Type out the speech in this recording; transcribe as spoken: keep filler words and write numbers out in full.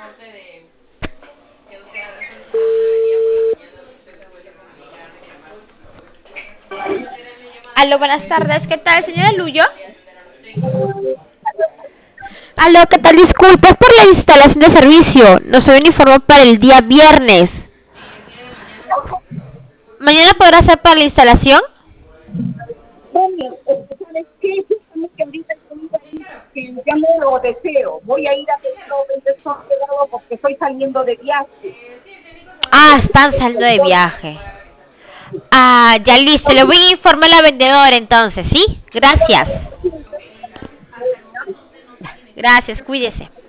Aló, buenas tardes. ¿Qué tal, señora Luyo? Aló, ¿qué tal? Disculpas por la instalación de servicio. Nos habían informado para el día viernes. ¿Mañana podrá ser para la instalación? Bueno, eh, ¿sabes qué? Justamente ahorita estoy ahí, que ya no lo deseo. Voy a ir a pedirlo donde estoy quedado porque estoy saliendo de viaje. Ah, están saliendo de viaje. Ah, ya listo. Le voy a informar a la vendedora entonces, ¿sí? Gracias. Gracias, cuídese.